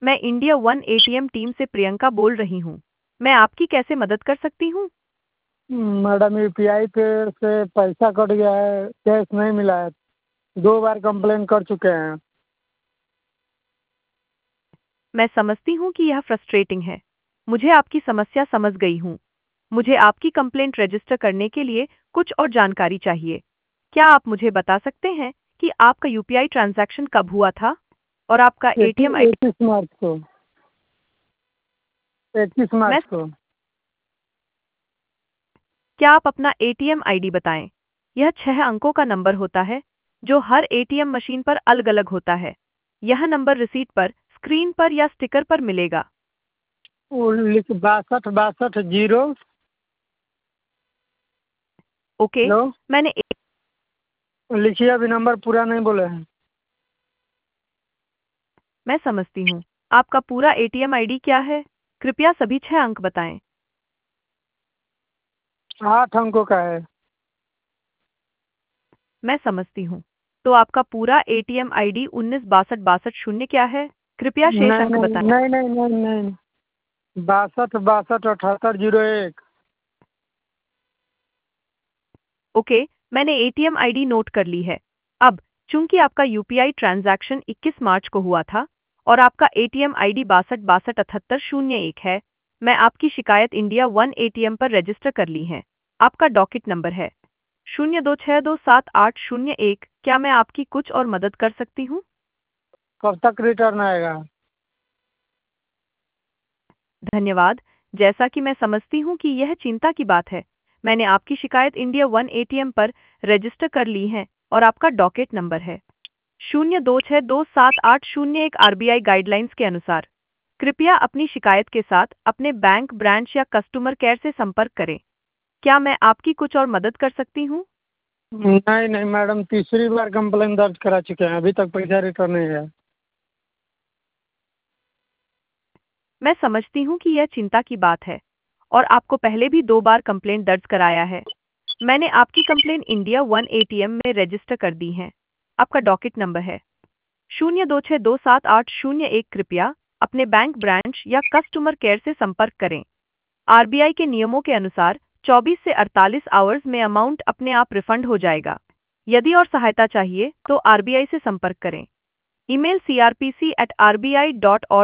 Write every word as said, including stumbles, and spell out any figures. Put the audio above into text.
मैं India one ATM team से प्रियंका बोल रही हूँ। मैं आपकी कैसे मदद कर सकती हूँ? मैडम यूपीआई पे से पैसा कट गया है, कैश नहीं मिला है। दो बार कंप्लेन कर चुके हैं। मैं समझती हूँ कि यह फ्रस्ट्रेटिंग है। मुझे आपकी समस्या समझ गई हूँ। मुझे आपकी कंप्लेंट रजिस्टर करने के लिए कुछ और जानकारी चाहिए। क्या आप मुझे बता सकते हैं कि आपका यूपीआई ट्रांजैक्शन कब हुआ था और आपका एटीएम आईडी? इक्कीस मार्च को इक्कीस मैं मार्च को क्या आप अपना एटीएम आईडी बताएं? यह छह अंकों का नंबर होता है जो हर एटीएम मशीन पर अलग-अलग होता है। यह नंबर रिसीट पर, स्क्रीन पर या स्टिकर पर मिलेगा। वो लिख बासठ बासठ जीरो। ओके, हेलो, मैंने ए- लिखिए, अभी नंबर पूरा नहीं बोले हैं। मैं समझती हूँ। आपका पूरा एटीएम आईडी क्या है? कृपया सभी छह अंक बताएं। आठ अंकों का है। मैं समझती हूँ। तो आपका पूरा एटीएम आईडी उन्नीस बासठ बासठ शून्य क्या है? कृपया शेष नहीं अंक नहीं बताएं। नहीं नहीं नहीं नहीं, बासठ बासठ अठहत्तर जीरो एक। ओके, मैंने एटीएम आईडी नोट कर ली है। अब, चूंकि आपका यूपीआई ट्रांजैक्शन इक्कीस मार्च को हुआ था और आपका एटीएम आईडी बासठ बासठ अठहत्तर शून्य एक है, मैं आपकी शिकायत इंडिया वन एटीएम पर रजिस्टर कर ली है। आपका डॉकेट नंबर है शून्य दो छह दो सात आठ शून्य एक। क्या मैं आपकी कुछ और मदद कर सकती हूँ? कब तक रिटर्न आएगा? धन्यवाद। जैसा कि मैं समझती हूँ कि यह चिंता की बात है, मैंने आपकी शिकायत इंडिया वन एटीएम पर रजिस्टर कर ली है और आपका डॉकेट नंबर है शून्य दो छह दो सात आठ शून्य एक। आरबीआई गाइडलाइंस के अनुसार कृपया अपनी शिकायत के साथ अपने बैंक ब्रांच या कस्टमर केयर से संपर्क करें। क्या मैं आपकी कुछ और मदद कर सकती हूँ? नहीं नहीं मैडम, तीसरी बार कंप्लेन दर्ज करा चुके हैं, अभी तक पैसा रिटर्न नहीं है। मैं समझती हूँ कि यह चिंता की बात है और आपको पहले भी दो बार कंप्लेंट दर्ज कराया है। मैंने आपकी कंप्लेंट इंडिया वन एटीएम में रजिस्टर कर दी है। आपका डॉकेट नंबर है शून्य दो छह दो सात आठ शून्य एक। कृपया अपने बैंक ब्रांच या कस्टमर केयर से संपर्क करें। आरबीआई के नियमों के अनुसार चौबीस से अड़तालीस आवर्स में अमाउंट अपने आप रिफंड हो जाएगा। यदि और सहायता चाहिए तो आरबीआई से संपर्क करें। Email C R P C at R B I dot